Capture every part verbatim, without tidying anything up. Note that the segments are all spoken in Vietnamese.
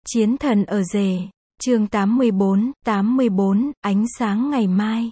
Chiến thần ở rể, chương tám mươi bốn, tám mươi bốn, ánh sáng ngày mai.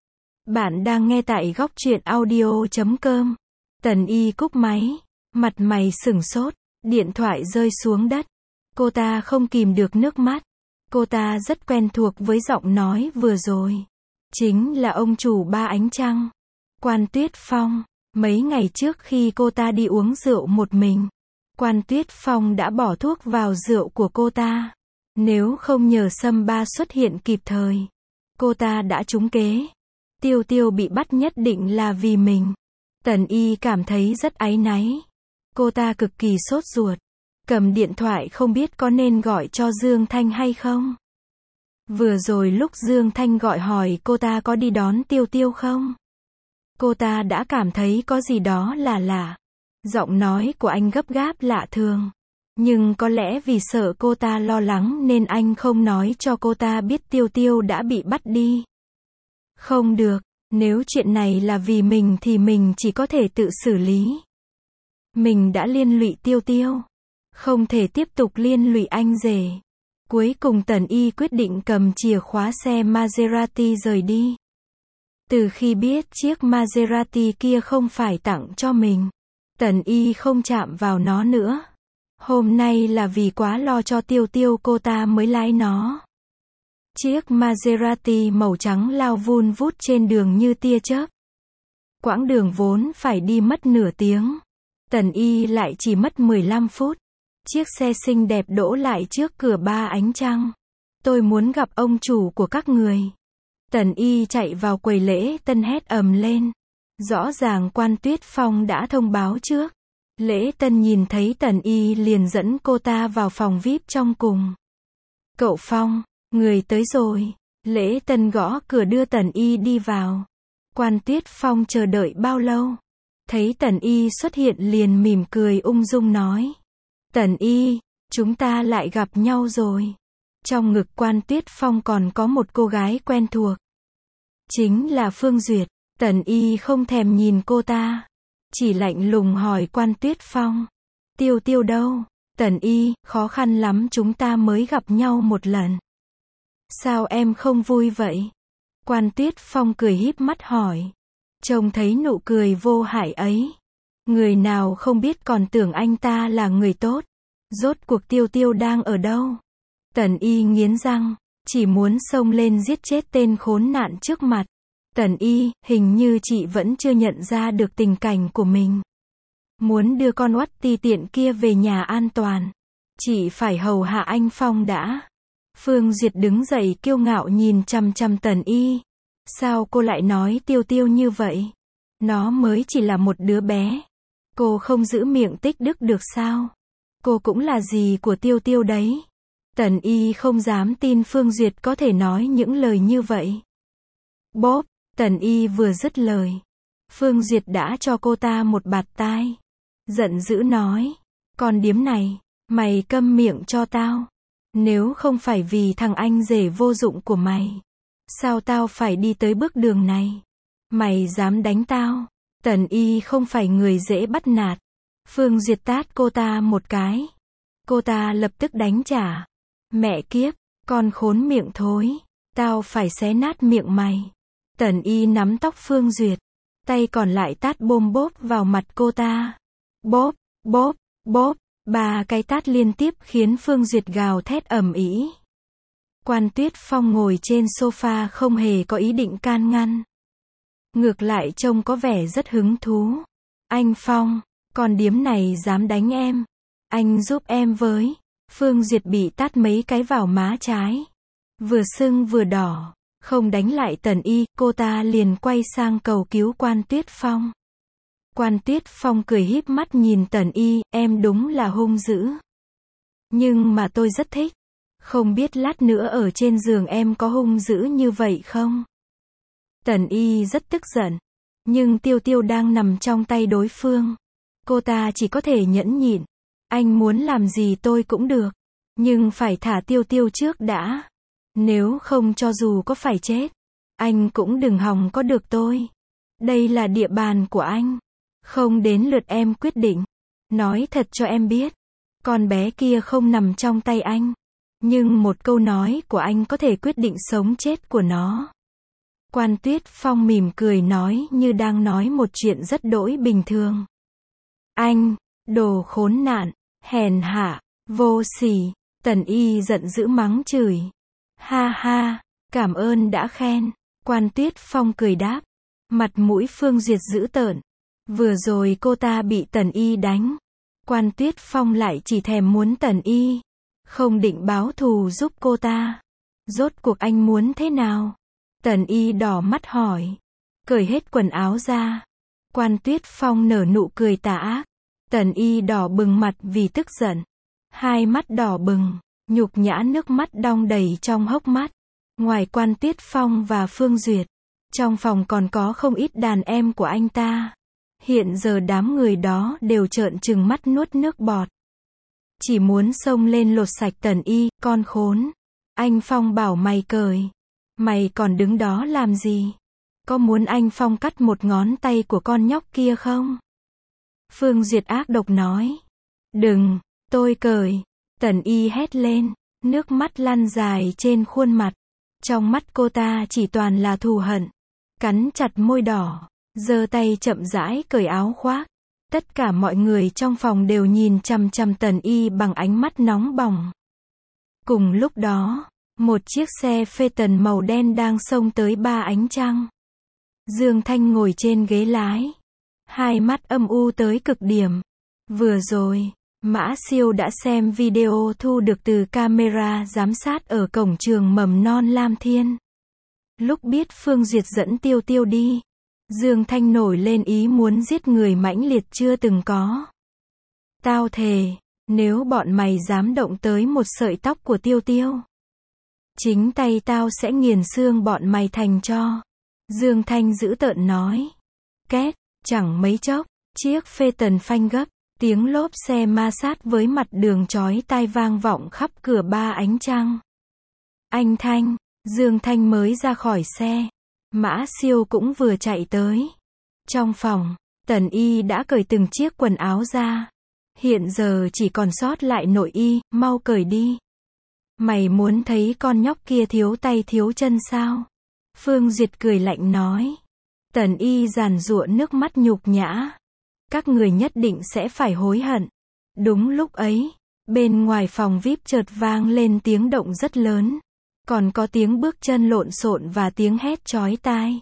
Bạn đang nghe tại góc truyện audio chấm com. Tần Y cúp máy, mặt mày sửng sốt, điện thoại rơi xuống đất. Cô ta không kìm được nước mắt. Cô ta rất quen thuộc với giọng nói vừa rồi. Chính là ông chủ Ba Ánh Trăng, Quan Tuyết Phong. Mấy ngày trước khi cô ta đi uống rượu một mình, Quan Tuyết Phong đã bỏ thuốc vào rượu của cô ta. Nếu không nhờ Sâm Ba xuất hiện kịp thời, cô ta đã trúng kế. Tiêu Tiêu bị bắt nhất định là vì mình. Tần Y cảm thấy rất áy náy. Cô ta cực kỳ sốt ruột. Cầm điện thoại không biết có nên gọi cho Dương Thanh hay không. Vừa rồi lúc Dương Thanh gọi hỏi cô ta có đi đón Tiêu Tiêu không, cô ta đã cảm thấy có gì đó là lạ. Giọng nói của anh gấp gáp lạ thường. Nhưng có lẽ vì sợ cô ta lo lắng nên anh không nói cho cô ta biết Tiêu Tiêu đã bị bắt đi. Không được, nếu chuyện này là vì mình thì mình chỉ có thể tự xử lý. Mình đã liên lụy Tiêu Tiêu, không thể tiếp tục liên lụy anh rể. Cuối cùng Tần Y quyết định cầm chìa khóa xe Maserati rời đi. Từ khi biết chiếc Maserati kia không phải tặng cho mình, Tần Y không chạm vào nó nữa. Hôm nay là vì quá lo cho Tiêu Tiêu cô ta mới lái nó. Chiếc Maserati màu trắng lao vun vút trên đường như tia chớp. Quãng đường vốn phải đi mất nửa tiếng, Tần Y lại chỉ mất mười lăm phút. Chiếc xe xinh đẹp đỗ lại trước cửa Ba Ánh Trăng. Tôi muốn gặp ông chủ của các người. Tần Y chạy vào quầy lễ tân hét ầm lên. Rõ ràng Quan Tuyết Phong đã thông báo trước. Lễ tân nhìn thấy Tần Y liền dẫn cô ta vào phòng vi ai pi trong cùng. Cậu Phong, người tới rồi. Lễ tân gõ cửa đưa Tần Y đi vào. Quan Tuyết Phong chờ đợi bao lâu. Thấy Tần Y xuất hiện liền mỉm cười ung dung nói. Tần Y, chúng ta lại gặp nhau rồi. Trong ngực Quan Tuyết Phong còn có một cô gái quen thuộc. Chính là Phương Duyệt. Tần Y không thèm nhìn cô ta, chỉ lạnh lùng hỏi Quan Tuyết Phong. Tiêu Tiêu đâu? Tần Y, khó khăn lắm chúng ta mới gặp nhau một lần. Sao em không vui vậy? Quan Tuyết Phong cười híp mắt hỏi. Trông thấy nụ cười vô hại ấy, người nào không biết còn tưởng anh ta là người tốt. Rốt cuộc Tiêu Tiêu đang ở đâu? Tần Y nghiến răng, chỉ muốn xông lên giết chết tên khốn nạn trước mặt. Tần Y, hình như chị vẫn chưa nhận ra được tình cảnh của mình. Muốn đưa con oắt ti tiện kia về nhà an toàn, chị phải hầu hạ anh Phong đã. Phương Duyệt đứng dậy kiêu ngạo nhìn chằm chằm Tần Y. Sao cô lại nói Tiêu Tiêu như vậy? Nó mới chỉ là một đứa bé. Cô không giữ miệng tích đức được sao? Cô cũng là dì của Tiêu Tiêu đấy. Tần Y không dám tin Phương Duyệt có thể nói những lời như vậy. Bốp, Tần Y vừa dứt lời, Phương Duyệt đã cho cô ta một bạt tai. Giận dữ nói. Con điếm này, mày câm miệng cho tao. Nếu không phải vì thằng anh rể vô dụng của mày, sao tao phải đi tới bước đường này? Mày dám đánh tao? Tần Y không phải người dễ bắt nạt. Phương Duyệt tát cô ta một cái. Cô ta lập tức đánh trả. Mẹ kiếp, con khốn miệng thối. Tao phải xé nát miệng mày. Tần Y nắm tóc Phương Duyệt, tay còn lại tát bôm bốp vào mặt cô ta. Bốp, bốp, bốp, ba cái tát liên tiếp khiến Phương Duyệt gào thét ầm ĩ. Quan Tuyết Phong ngồi trên sofa không hề có ý định can ngăn. Ngược lại trông có vẻ rất hứng thú. Anh Phong, con điếm này dám đánh em. Anh giúp em với. Phương Duyệt bị tát mấy cái vào má trái. Vừa sưng vừa đỏ. Không đánh lại Tần Y, cô ta liền quay sang cầu cứu Quan Tuyết Phong. Quan Tuyết Phong cười híp mắt nhìn Tần Y, em đúng là hung dữ. Nhưng mà tôi rất thích. Không biết lát nữa ở trên giường em có hung dữ như vậy không? Tần Y rất tức giận. Nhưng Tiêu Tiêu đang nằm trong tay đối phương. Cô ta chỉ có thể nhẫn nhịn. Anh muốn làm gì tôi cũng được. Nhưng phải thả Tiêu Tiêu trước đã. Nếu không cho dù có phải chết, anh cũng đừng hòng có được tôi. Đây là địa bàn của anh. Không đến lượt em quyết định. Nói thật cho em biết, con bé kia không nằm trong tay anh. Nhưng một câu nói của anh có thể quyết định sống chết của nó. Quan Tuyết Phong mỉm cười nói như đang nói một chuyện rất đỗi bình thường. Anh, đồ khốn nạn, hèn hạ, vô sỉ. Tần Y giận dữ mắng chửi. Ha ha, cảm ơn đã khen. Quan Tuyết Phong cười đáp. Mặt mũi Phương Duyệt dữ tợn. Vừa rồi cô ta bị Tần Y đánh. Quan Tuyết Phong lại chỉ thèm muốn Tần Y. Không định báo thù giúp cô ta. Rốt cuộc anh muốn thế nào? Tần Y đỏ mắt hỏi. Cởi hết quần áo ra. Quan Tuyết Phong nở nụ cười tà ác. Tần Y đỏ bừng mặt vì tức giận. Hai mắt đỏ bừng, nhục nhã nước mắt đong đầy trong hốc mắt. Ngoài Quan Tuyết Phong và Phương Duyệt, trong phòng còn có không ít đàn em của anh ta. Hiện giờ đám người đó đều trợn trừng mắt nuốt nước bọt. Chỉ muốn xông lên lột sạch Tần Y, con khốn. Anh Phong bảo mày cởi. Mày còn đứng đó làm gì? Có muốn anh Phong cắt một ngón tay của con nhóc kia không? Phương Duyệt ác độc nói. Đừng, tôi cởi. Tần Y hét lên, nước mắt lăn dài trên khuôn mặt. Trong mắt cô ta chỉ toàn là thù hận. Cắn chặt môi đỏ, giơ tay chậm rãi cởi áo khoác. Tất cả mọi người trong phòng đều nhìn chằm chằm Tần Y bằng ánh mắt nóng bỏng. Cùng lúc đó, một chiếc xe Phaeton màu đen đang xông tới Ba Ánh Trăng. Dương Thanh ngồi trên ghế lái. Hai mắt âm u tới cực điểm. Vừa rồi, Mã Siêu đã xem video thu được từ camera giám sát ở cổng trường mầm non Lam Thiên. Lúc biết Phương Duyệt dẫn Tiêu Tiêu đi, Dương Thanh nổi lên ý muốn giết người mãnh liệt chưa từng có. Tao thề, nếu bọn mày dám động tới một sợi tóc của Tiêu Tiêu, chính tay tao sẽ nghiền xương bọn mày thành tro. Dương Thanh dữ tợn nói. Két, chẳng mấy chốc, chiếc Phaeton phanh gấp, tiếng lốp xe ma sát với mặt đường chói tai vang vọng khắp cửa Ba Ánh Trăng. Anh Thanh, Dương Thanh mới ra khỏi xe. Mã Siêu cũng vừa chạy tới. Trong phòng, Tần Y đã cởi từng chiếc quần áo ra. Hiện giờ chỉ còn sót lại nội y, mau cởi đi. Mày muốn thấy con nhóc kia thiếu tay thiếu chân sao? Phương Duyệt cười lạnh nói. Tần Y giàn giụa nước mắt nhục nhã. Các người nhất định sẽ phải hối hận. Đúng lúc ấy, bên ngoài phòng vi ai pi chợt vang lên tiếng động rất lớn. Còn có tiếng bước chân lộn xộn và tiếng hét chói tai.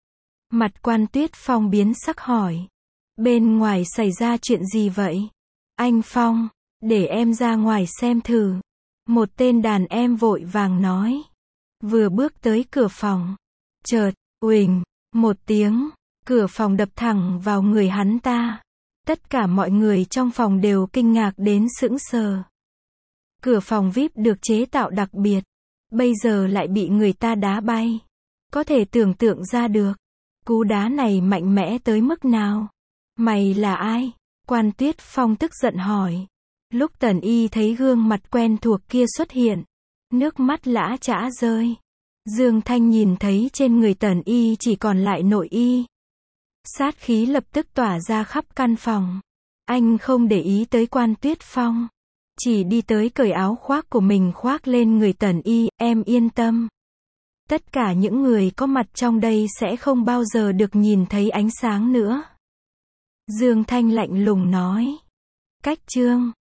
Mặt Quan Tuyết Phong biến sắc hỏi. Bên ngoài xảy ra chuyện gì vậy? Anh Phong, để em ra ngoài xem thử. Một tên đàn em vội vàng nói. Vừa bước tới cửa phòng. Chợt, uỳnh, một tiếng, cửa phòng đập thẳng vào người hắn ta. Tất cả mọi người trong phòng đều kinh ngạc đến sững sờ. Cửa phòng vi ai pi được chế tạo đặc biệt. Bây giờ lại bị người ta đá bay. Có thể tưởng tượng ra được. Cú đá này mạnh mẽ tới mức nào? Mày là ai? Quan Tuyết Phong tức giận hỏi. Lúc Tần Y thấy gương mặt quen thuộc kia xuất hiện, nước mắt lã chã rơi. Dương Thanh nhìn thấy trên người Tần Y chỉ còn lại nội y. Sát khí lập tức tỏa ra khắp căn phòng. Anh không để ý tới Quan Tuyết Phong. Chỉ đi tới cởi áo khoác của mình khoác lên người Tần Y, em yên tâm. Tất cả những người có mặt trong đây sẽ không bao giờ được nhìn thấy ánh sáng nữa. Dương Thanh lạnh lùng nói. Cách chương